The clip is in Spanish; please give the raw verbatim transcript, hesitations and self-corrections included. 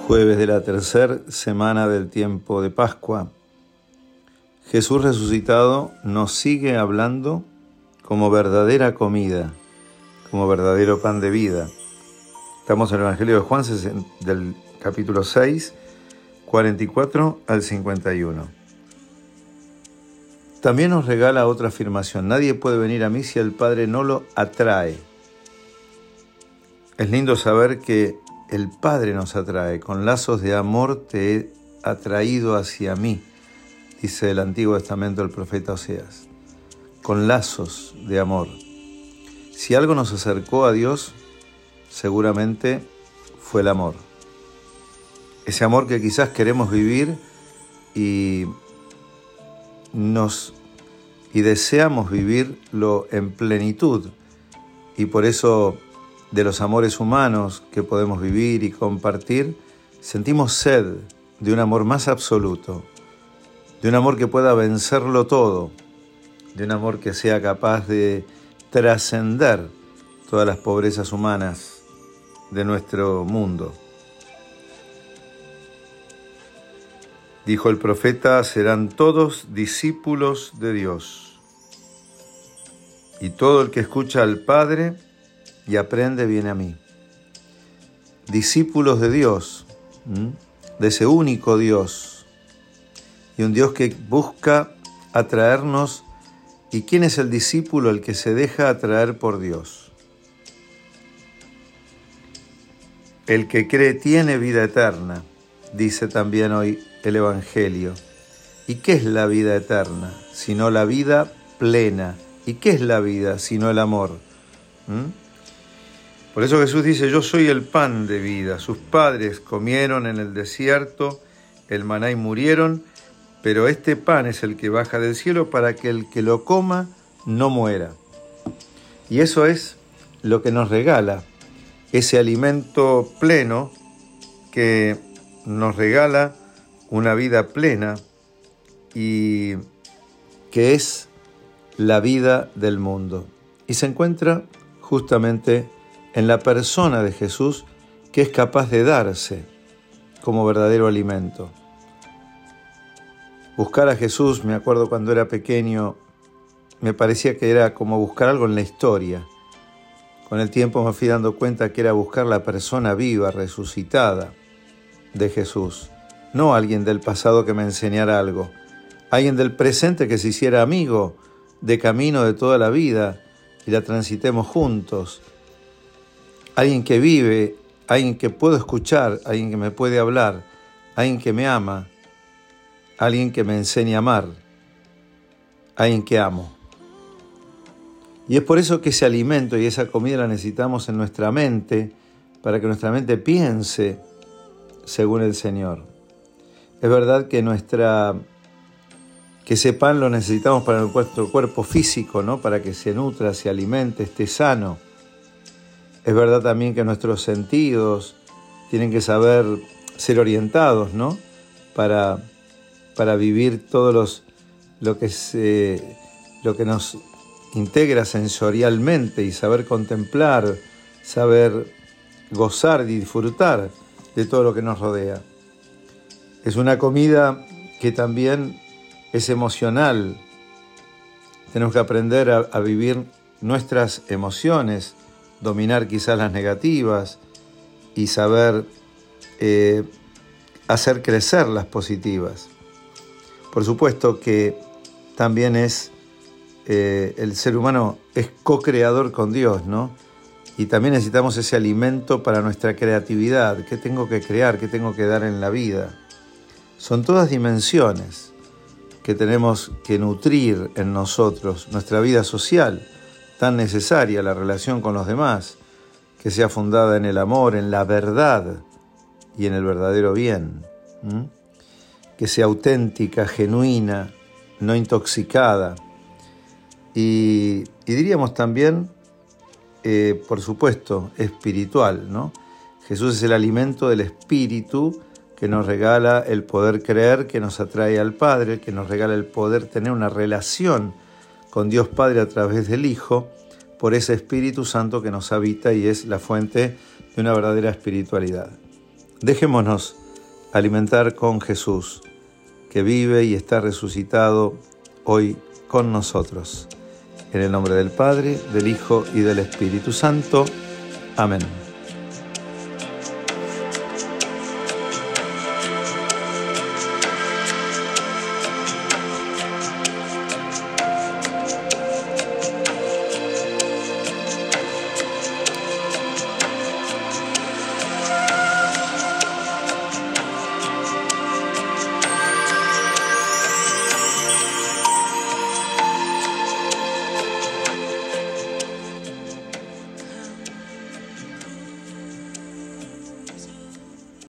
Jueves de la tercera semana del tiempo de Pascua. Jesús resucitado nos sigue hablando como verdadera comida, como verdadero pan de vida. Estamos en el Evangelio de Juan, del capítulo seis, cuarenta y cuatro al cincuenta y uno. También nos regala otra afirmación: nadie puede venir a mí si el Padre no lo atrae. Es lindo saber que el Padre nos atrae, con lazos de amor te he atraído hacia mí, dice el Antiguo Testamento el profeta Oseas, con lazos de amor. Si algo nos acercó a Dios, seguramente fue el amor. Ese amor que quizás queremos vivir y, nos, y deseamos vivirlo en plenitud, y por eso de los amores humanos que podemos vivir y compartir, sentimos sed de un amor más absoluto, de un amor que pueda vencerlo todo, de un amor que sea capaz de trascender todas las pobrezas humanas de nuestro mundo. Dijo el profeta: serán todos discípulos de Dios, y todo el que escucha al Padre y aprende viene a mí. Discípulos de Dios, ¿m? de ese único Dios, y un Dios que busca atraernos. ¿Y quién es el discípulo? El que se deja atraer por Dios. El que cree tiene vida eterna, dice también hoy el Evangelio. ¿Y qué es la vida eterna? Sino la vida plena. ¿Y qué es la vida? Sino el amor. ¿Mm? Por eso Jesús dice: yo soy el pan de vida. Sus padres comieron en el desierto el maná y murieron, pero este pan es el que baja del cielo para que el que lo coma no muera. Y eso es lo que nos regala, ese alimento pleno que nos regala una vida plena y que es la vida del mundo. Y se encuentra justamente en la persona de Jesús, que es capaz de darse como verdadero alimento. Buscar a Jesús, me acuerdo cuando era pequeño, me parecía que era como buscar algo en la historia. Con el tiempo me fui dando cuenta que era buscar la persona viva, resucitada de Jesús. No alguien del pasado que me enseñara algo, alguien del presente que se hiciera amigo de camino de toda la vida y la transitemos juntos. Alguien que vive, alguien que puedo escuchar, alguien que me puede hablar, alguien que me ama, alguien que me enseña a amar, alguien que amo. Y es por eso que ese alimento y esa comida la necesitamos en nuestra mente, para que nuestra mente piense según el Señor. Es verdad que nuestra, que ese pan lo necesitamos para nuestro cuerpo físico, ¿no? Para que se nutra, se alimente, esté sano. Es verdad también que nuestros sentidos tienen que saber ser orientados, ¿no? Para, para vivir todo los, lo, que se, lo que nos integra sensorialmente y saber contemplar, saber gozar y disfrutar de todo lo que nos rodea. Es una comida que también es emocional. Tenemos que aprender a, a vivir nuestras emociones, dominar quizás las negativas y saber eh, hacer crecer las positivas. Por supuesto que también es, eh, el ser humano es co-creador con Dios, ¿no? Y también necesitamos ese alimento para nuestra creatividad. ¿Qué tengo que crear? ¿Qué tengo que dar en la vida? Son todas dimensiones que tenemos que nutrir en nosotros, nuestra vida social, tan necesaria, la relación con los demás, que sea fundada en el amor, en la verdad y en el verdadero bien. ¿Mm? Que sea auténtica, genuina, no intoxicada. Y, y diríamos también, eh, por supuesto, espiritual, ¿no? Jesús es el alimento del espíritu que nos regala el poder creer, que nos atrae al Padre, que nos regala el poder tener una relación con Dios Padre a través del Hijo, por ese Espíritu Santo que nos habita y es la fuente de una verdadera espiritualidad. Dejémonos alimentar con Jesús, que vive y está resucitado hoy con nosotros. En el nombre del Padre, del Hijo y del Espíritu Santo. Amén.